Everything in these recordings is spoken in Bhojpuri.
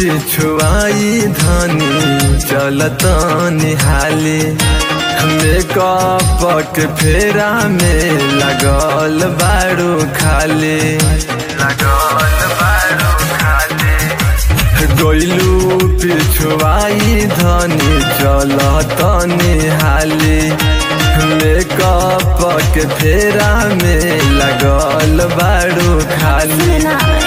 पिछुआई धनी चलत निहाली मेकअप के फेरा में लगल बारू खाली गइलू पिछुआई धनी चलत निहाली मेकअप के फेरा में लगल बारू खाली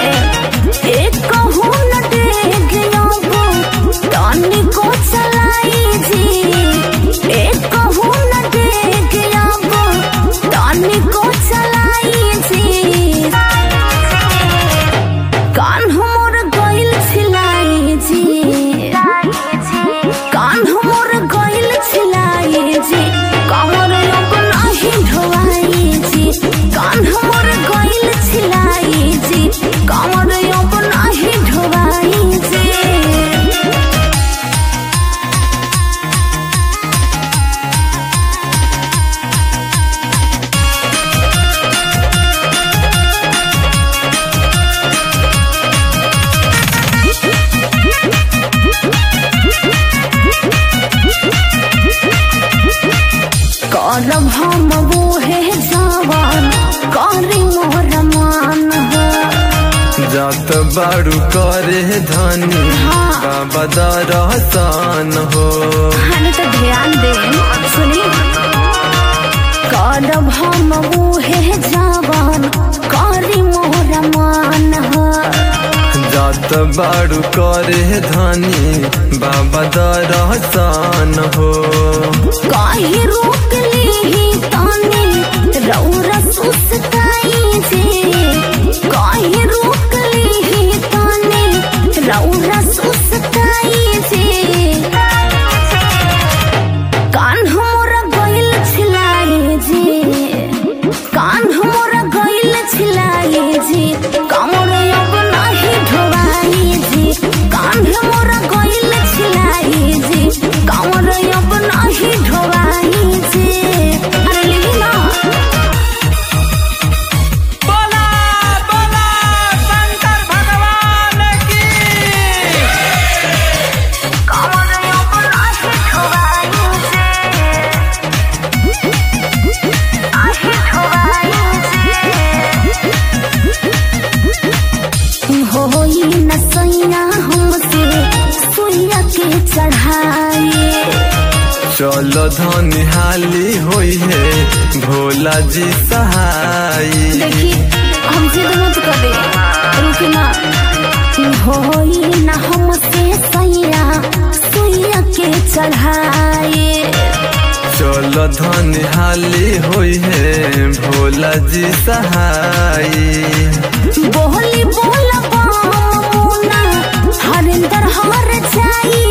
को चलाई जी को चलाई जी कान हमर गइल छिलाई जी कान हमर गइल छिलाई जी कमर नाही ढोवाई जी कान हमर गइल छिलाई जी कमर नाही ढोवाई जी करब हम वो है जवान करी मोर मान हो जात बारू करे धनी बाबा दरसान हो हने तो ध्यान दे सुनी करब हम वो है जवान करी मोर मान हो जात बारू करे धनी बाबा दरसान हो काहे रोक ली ताने रौरा सुस्ताई जे काहे रोक ली ताने रौरा सुस्ताई जे कान हमरा गइल छिलाई जे कान हमरा गइल छिलाई जे कमर अब नाही ढोवाई जे कान हमरा गइल छिलाई जे कमर अब नाही ढोवाई जे अरे लीला बोला बोला शंकर भगवान की कमर अब नाही ढोवाई जे नाही ढोवाई जे होई न सैया हमसे सुइया के चढ़ाई चल धनी हाली होई है भोला जी सहाई देखी हमसे तो मत करे रुके ना होई ना हमसे सैया सुइया के चढ़ाई चल धनी हाली होई है भोला जी सहाई बोली बोला बामुना हरिंदर हर जाई